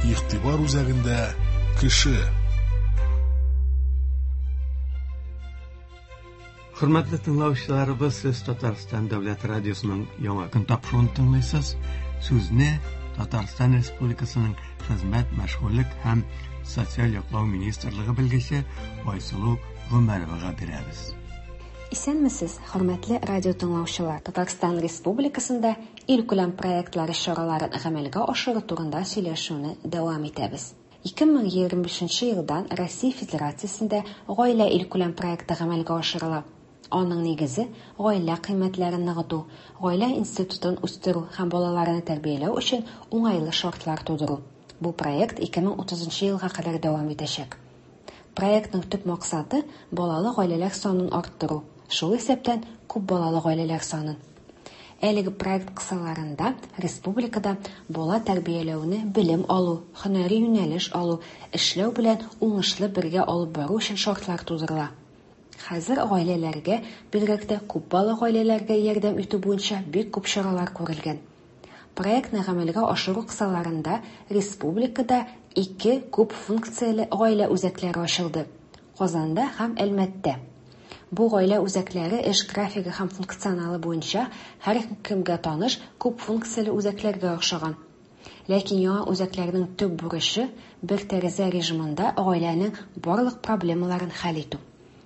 игътибар үзәгендә кеше. Hürmetli dinləyicilərimiz, siz Tatarstan Dövlət Radiosunun яңа көн тапшыруын тыңлайсыз. Сүзне Татарстан Республикасының Хезмәт, мәшгульлек һәм социаль яклау министрлыгы белгече Айсылу Гомәровага бирәбез. Исәнмесез, хөрмәтле радио тыңлаучылар. Татарстан Республикасында илкүләм проектлары чараларын гамәлгә ашыру турында сөйләшүне дәвам итәбез. 2025 елдан Россия Федерациясендә гаилә илкүләм проекты гамәлгә ашырыла. Аның нигезе гаилә кыйммәтләрен ныгыту, гаилә институтын үстерү һәм балаларны тәрбияләү өчен уңайлы шартлар тудыру. Бу проект 2030 елга кадәр дәвам итәчәк. Проектның төп максаты балалы гаиләләр санын арттыру. Шул исәптән күп балалы гаиләләр санын. Әлеге проект кысаларында республикада бала тәрбияләүне белем алу, һөнәри юнәлеш алу, эшләү белән уңышлы бергә алып бару өчен шартлар тудырыла. Хәзер гаиләләргә, бигрәк тә күп бала гаиләләргә ярдәм итү буенча бик күп чаралар күрелгән. Проектны гамәлгә ашыру кысаларында республикада 2 күп функцияле гаилә үзәкләре ачылды. Казанда һәм Әлмәттә. Бу гаилә үзәкләре эш графигы һәм функционалы буенча һәр кемгә таныш күп функцияле үзәкләргә охшаган. Ләкин яңа үзәкләрнең төп бурычы бер тәрәзә режимында гаиләнең барлык проблемаларын хәл итү.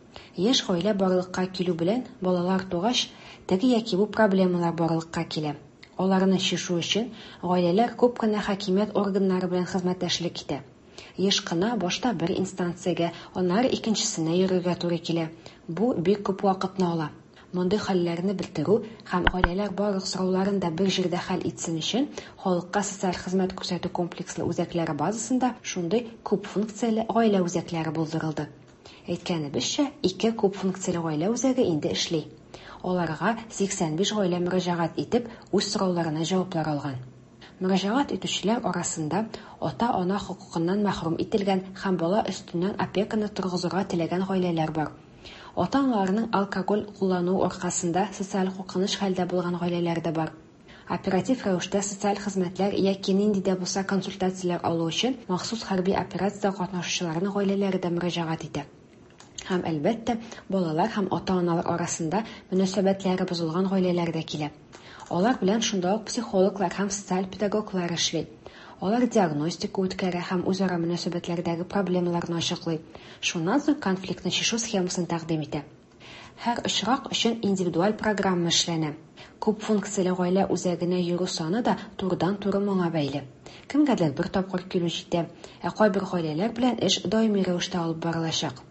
Яшь гаилә барлыкка килү белән балалар тугач, теге яки бу проблемалар барлыкка килә. Аларны чишү өчен гаиләләр күп кенә хакимият органнары белән хезмәттәшлек итә. Еш кына башта бер инстанциягә, аннары икенчесенә йөрергә туры килә. Бу бик күп вакытны ала. Мондый хәлләрне белдерү һәм гаиләләр барлык сорауларын да бер җирдә хәл итсен өчен халыкка социаль хезмәт күрсәтү комплекслы үзәкләре базасында шундый күп функцияле гаилә үзәкләре булдырылды. Әйткәнебезчә, 2 күп функцияле гаилә үзәге инде эшли. Аларга 85 гаилә мөрәҗәгать итеп, үз сорауларына җаваплар алган. Мөрәҗәгать итүчеләр арасында ата-ана хокукыннан мәхрүм ителгән һәм бала өстеннән опеканы торгызырга теләгән гаиләләр бар. Ата-аналарның алкоголь куллануы аркасында социаль куркыныч хәлдә булган гаиләләр дә бар. Оператив рәвештә социаль хезмәтләр яки нинди дә булса консультацияләр алу өчен махсус хәрби операциядә катнашучыларның гаиләләре дә мөрәҗәгать итә. Һәм әлбәттә, балалар һәм ата-аналар арасында мөнәсәбәтләре бозылган гаиләләр дә килә. Алар белән шунда ук психологлар һәм социаль педагоглар эшли. Алар диагностика үткәрә һәм үзара мөнәсәбәтләрдәге проблемаларны ачыклый. Шуннан соң конфликтны чишү схемасын тәкъдим итә. Һәр очрак өчен индивидуаль программа эшләнә. Күп функцияле гаилә үзәгенә йөрү саны да турыдан-туры моңа бәйле. Кемгәдер бер тапкыр килү җитә, кайбер гаиләләр белән эш даими рәвештә алып барылачак.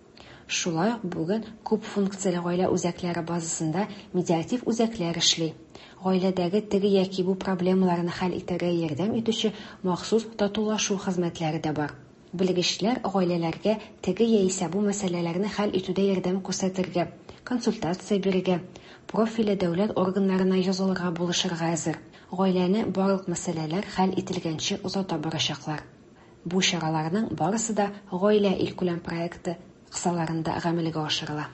Шулай ук бүген күп функцияле гаилә үзәкләре базасында медиатив үзәкләр эшли. Гаиләдәге теге яки бу проблемаларны хәл итәргә ярдәм итүче махсус татулашу хезмәтләре дә бар. Белгечләр гаиләләргә теге яисә бу мәсьәләләрне хәл итүдә ярдәм күрсәтергә, консультация бирергә, профильле дәүләт органнарына язылырга булышырга әзер. Гаиләне барлык мәсьәләләр хәл ителгәнче узата барачаклар. Бу чараларның барысы да гаилә илкүләм проекты кысаларында гамәлгә ашырыла.